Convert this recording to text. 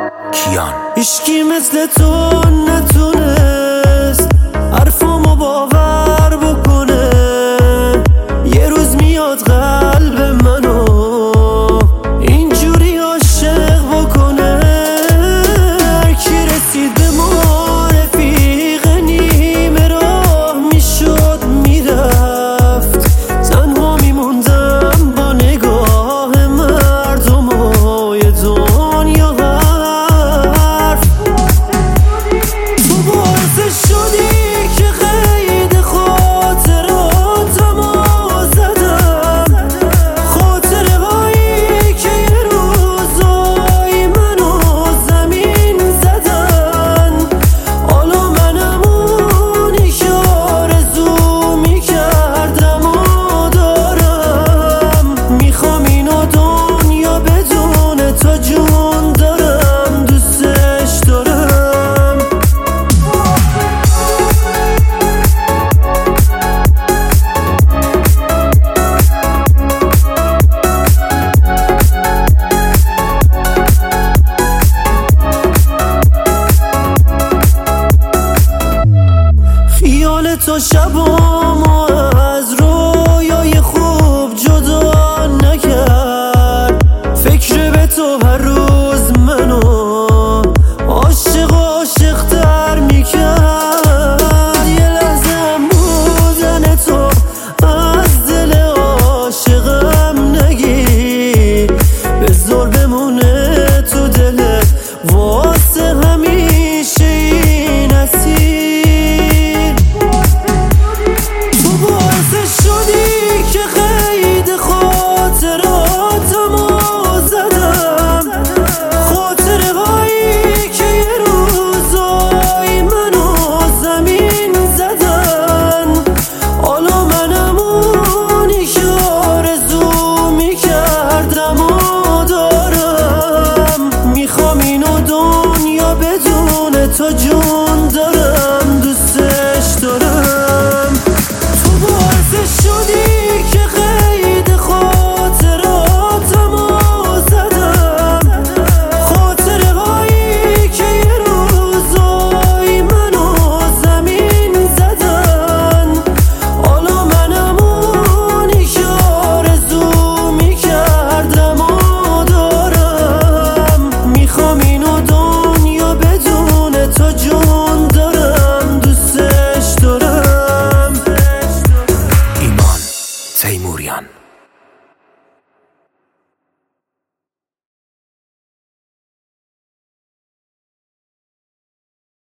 کیان. هیچکی مثل تو نتونست حرفامو باور بکنه. یه روز میاد قلب منو اینجوری عاشق بکنه. هر کی رسید به ما رفیق نیمه راه میشد میرفت. تنها میموندم با نگاه مردم و یه دنیا حرف. تو باعث شدی که قید خاطراتمو زدم. خاطره هایی که یه روزایی منو زمین زدن. حالا منم اونی که آرزو میکردم و دارم. میخوام اینو دنیا بدونه تا جون دارم دوستش دارم. خیال تو شبامو از رویای خوب جدا نکرد. فکر به تو هر روز منو عاشق تر میکرد. یه لحظه هم بودن تو از دل عاشقم نگیر. بذار بمونه تو دلت واسه همیشه این اسیر. تو باعث شدی که قید خاطراتمو زدم. خاطره هایی که یه روزایی منو زمین زدن. حالا منم اونی که آرزو میکردم و دارم. میخوام اینو دنیا بدونه تا جون دارم دوستش دارم. تو باعث شدی که قید خاطراتمو زدم. خاطره هایی که یه روزایی منو زمین زدن. حالا منم اونی که آرزو میکردم و دارم. میخوام اینو دنیا بدونه تا جون دارم دوستش دارم. ایمان تیموریان.